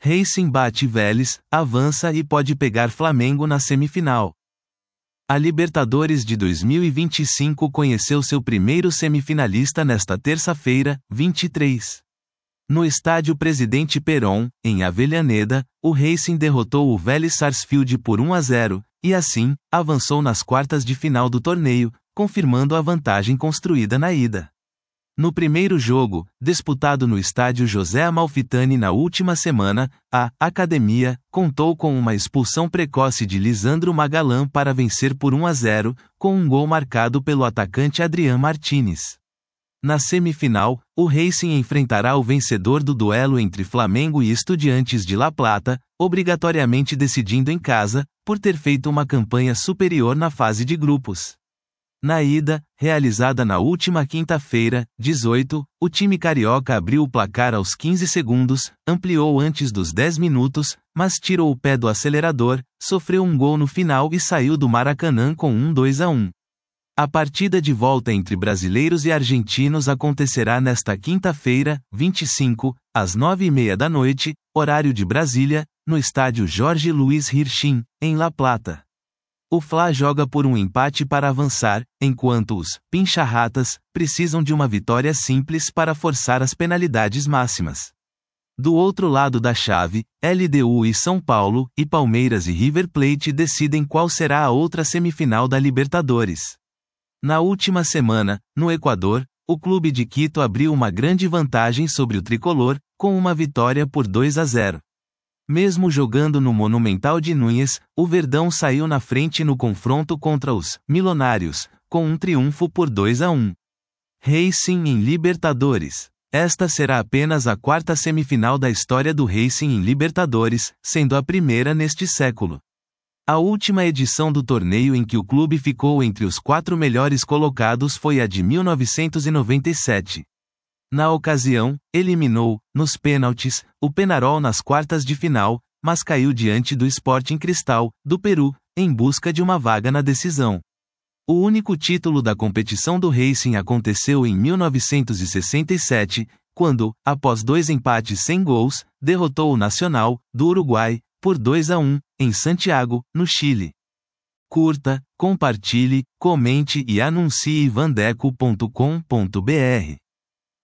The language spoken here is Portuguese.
Racing bate Vélez, avança e pode pegar Flamengo na semifinal. A Libertadores de 2025 conheceu seu primeiro semifinalista nesta terça-feira, 23. No estádio Presidente Perón, em Avellaneda, o Racing derrotou o Vélez Sarsfield por 1-0, e assim, avançou nas quartas de final do torneio, confirmando a vantagem construída na ida. No primeiro jogo, disputado no estádio José Amalfitani na última semana, a Academia contou com uma expulsão precoce de Lisandro Magalhães para vencer por 1-0, com um gol marcado pelo atacante Adrián Martínez. Na semifinal, o Racing enfrentará o vencedor do duelo entre Flamengo e Estudiantes de La Plata, obrigatoriamente decidindo em casa, por ter feito uma campanha superior na fase de grupos. Na ida, realizada na última quinta-feira, 18, o time carioca abriu o placar aos 15 segundos, ampliou antes dos 10 minutos, mas tirou o pé do acelerador, sofreu um gol no final e saiu do Maracanã com um 2-1. A partida de volta entre brasileiros e argentinos acontecerá nesta quinta-feira, 25, às 9h30 da noite, horário de Brasília, no estádio Jorge Luiz Hirschin, em La Plata. O Fla joga por um empate para avançar, enquanto os Pincharratas precisam de uma vitória simples para forçar as penalidades máximas. Do outro lado da chave, LDU e São Paulo, e Palmeiras e River Plate decidem qual será a outra semifinal da Libertadores. Na última semana, no Equador, o clube de Quito abriu uma grande vantagem sobre o tricolor, com uma vitória por 2-0. Mesmo jogando no Monumental de Núñez, o Verdão saiu na frente no confronto contra os Milionários, com um triunfo por 2-1. Racing em Libertadores. Esta será apenas a quarta semifinal da história do Racing em Libertadores, sendo a primeira neste século. A última edição do torneio em que o clube ficou entre os 4 melhores colocados foi a de 1997. Na ocasião, eliminou, nos pênaltis, o Peñarol nas quartas de final, mas caiu diante do Sporting Cristal, do Peru, em busca de uma vaga na decisão. O único título da competição do Racing aconteceu em 1967, quando, após 2 empates sem gols, derrotou o Nacional, do Uruguai, por 2-1, em Santiago, no Chile. Curta, compartilhe, comente e anuncie vandeco.com.br.